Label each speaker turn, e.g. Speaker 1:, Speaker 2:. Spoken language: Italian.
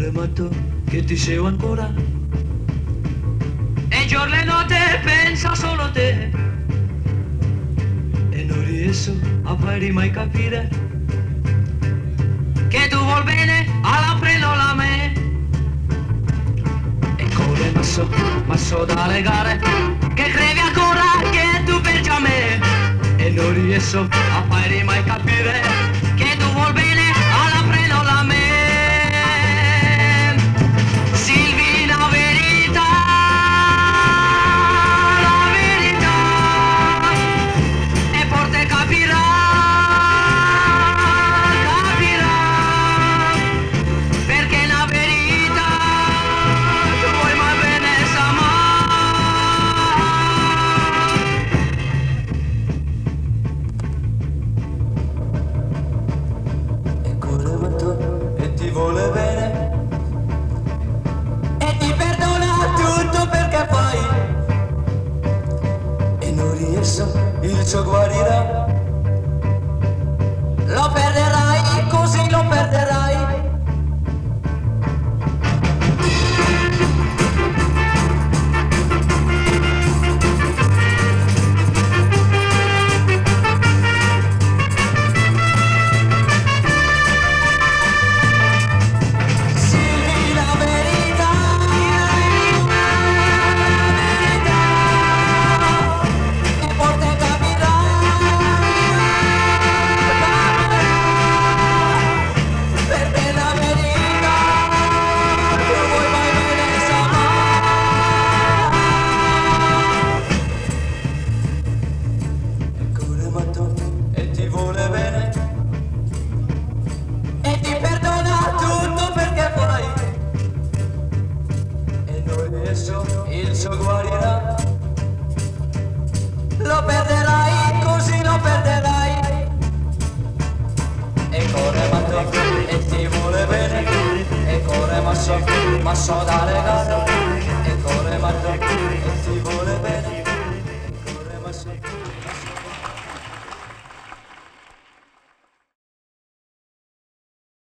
Speaker 1: cuore matto che ti seguo ancora e giorno e notte pensa solo a te e non riesco a farti mai capire che tu vuol bene alla prendo la me e corre ma so da legare che credi ancora che tu pensi a me e non riesco a farti mai capire che tu vuol bene alla prendo la me.
Speaker 2: Vuole bene e ti perdona tutto perché poi e non riesco, il ciò guarirà, lo perderai, così lo perderai. E ti vuole bene e ti perdona tutto perché poi e non riesco, il suo guarirà, lo perderai, così lo perderai e corre matto e ti vuole bene e corre ma so da legare